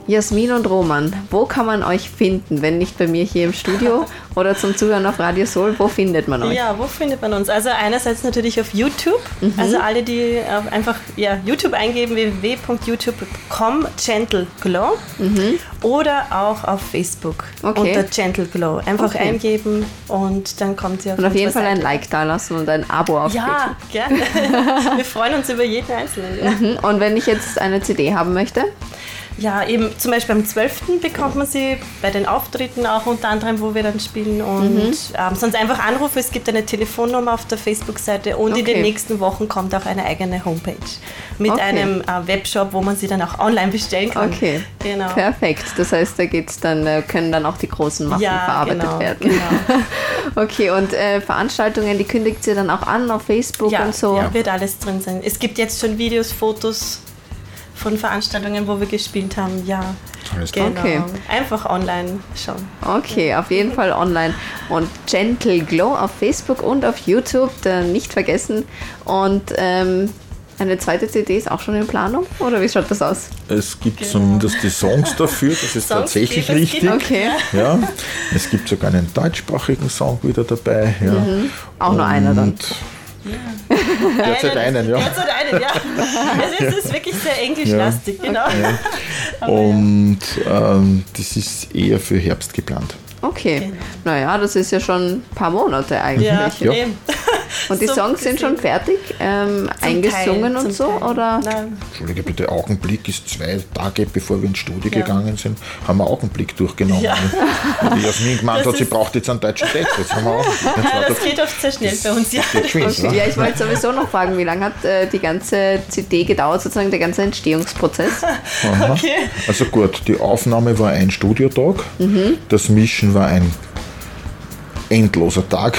Jasmin und Roman, wo kann man euch finden, wenn nicht bei mir hier im Studio oder zum Zuhören auf Radio Soul? Wo findet man euch? Ja, wo findet man uns? Also einerseits natürlich auf YouTube. Also alle, die einfach YouTube eingeben, www.youtube.com Gentle Glow. Oder auch auf Facebook unter Gentle Glow. Einfach eingeben und dann kommt sie auf. Und auf jeden Fall ein Like da lassen und ein Abo auf YouTube. Ja, gerne. Wir freuen uns über jeden Einzelnen. Ja. Und wenn ich jetzt eine CD haben möchte? Ja, eben zum Beispiel am 12. bekommt man sie bei den Auftritten auch unter anderem, wo wir dann spielen und sonst einfach anrufen. Es gibt eine Telefonnummer auf der Facebook-Seite und in den nächsten Wochen kommt auch eine eigene Homepage mit einem Webshop, wo man sie dann auch online bestellen kann. Okay, genau. Perfekt. Das heißt, da geht's dann, können dann auch die großen Massen verarbeitet werden. Genau. Okay, und Veranstaltungen, die kündigt ihr dann auch an auf Facebook und so? Ja, wird alles drin sein. Es gibt jetzt schon Videos, Fotos von Veranstaltungen, wo wir gespielt haben, genau. Okay. Einfach online schauen. Okay, auf jeden Fall online. Und Gentle Glow auf Facebook und auf YouTube, nicht vergessen. Und eine zweite CD ist auch schon in Planung? Oder wie schaut das aus? Es gibt zumindest die Songs dafür, das ist tatsächlich richtig. Okay. Ja, es gibt sogar einen deutschsprachigen Song wieder dabei. Ja. Auch nur einer dann. Derzeit einen, ja. Es ist wirklich sehr englischlastig, genau. Ja. Und das ist eher für Herbst geplant. Okay, naja, das ist ja schon ein paar Monate eigentlich. Ja. Und die Songs sind schon fertig, eingesungen und so? Oder? Nein. Entschuldige bitte, Augenblick ist 2 Tage, bevor wir ins Studio gegangen sind, haben wir Augenblick durchgenommen. Ja. Und die Jasmin gemeint hat, sie braucht jetzt einen deutschen Text. Jetzt haben wir auch. Das geht oft sehr schnell bei uns, ja. Ja, ich wollte sowieso noch fragen, wie lange hat die ganze CD gedauert, sozusagen der ganze Entstehungsprozess? Okay. Also gut, die Aufnahme war ein Studiotag, das Mischen war ein endloser Tag.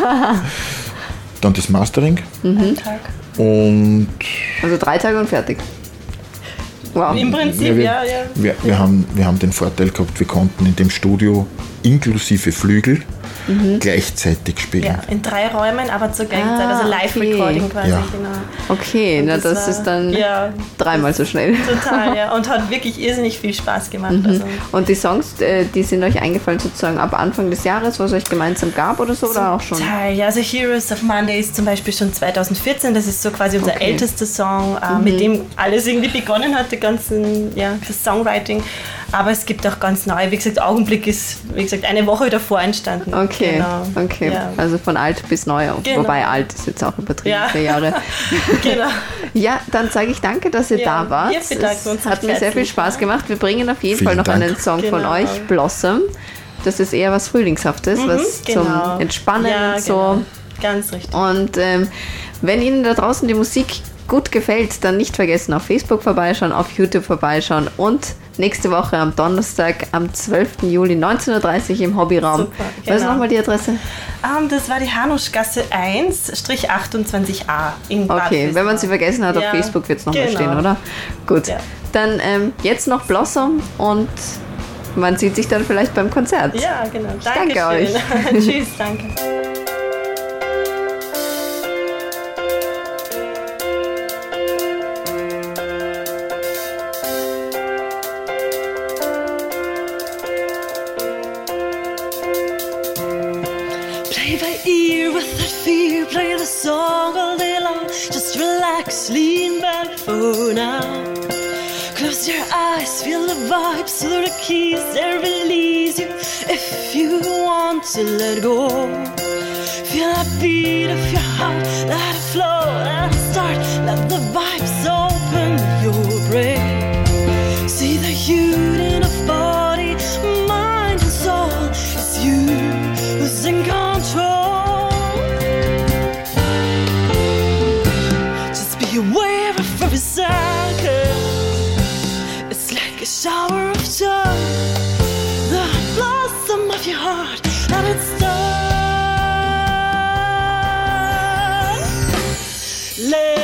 Dann das Mastering. Ein Tag. Und also 3 Tage und fertig. Wow. Im Prinzip, wir haben den Vorteil gehabt, wir konnten in dem Studio inklusive Flügel gleichzeitig spielen. Ja, in 3 Räumen, aber zur gleichen Zeit, also Live-Recording quasi. Ja. Genau. Okay, und das ist dann 3-mal so schnell. Total, ja. Und hat wirklich irrsinnig viel Spaß gemacht. Also. Und die Songs, die sind euch eingefallen sozusagen ab Anfang des Jahres, was es euch gemeinsam gab oder so? Oder auch schon? Teil, ja, also Heroes of Monday ist zum Beispiel schon 2014, das ist so quasi unser ältester Song, mit dem alles irgendwie begonnen hat, das Songwriting. Aber es gibt auch ganz neue, wie gesagt, Augenblick ist, wie gesagt, eine Woche davor entstanden. Okay, ja. Also von alt bis neu, wobei alt ist jetzt auch übertrieben, 4 Jahre. Genau. Ja, dann sage ich danke, dass ihr da wart. Es hat mir sehr viel Spaß gemacht. Wir bringen auf jeden Fall noch einen Song von euch, Blossom. Das ist eher was Frühlingshaftes, was zum Entspannen und so. Genau. Ganz richtig. Und wenn Ihnen da draußen die Musik gut gefällt, dann nicht vergessen, auf Facebook vorbeischauen, auf YouTube vorbeischauen und nächste Woche am Donnerstag, am 12. Juli, 19.30 Uhr im Hobbyraum. Super, Was ist nochmal die Adresse? Das war die Hanuschgasse 1-28a in Bad Okay, wenn man sie vergessen hat, auf Ja, Facebook wird es nochmal genau. stehen, oder? Gut, Ja. dann jetzt noch Blossom und man sieht sich dann vielleicht beim Konzert. Ja, genau. Danke euch. Tschüss, danke. Play by ear without fear, play the song all day long. Just relax, lean back for now. Close your eyes, feel the vibes, through the keys, they release you. If you want to let go, feel the beat of your heart, let it flow, let it start, let the vibes open your brain. See the unit of body, mind and soul. It's you who's in control. Just be aware of every second. It's like a shower of joy. The blossom of your heart, let it start. Let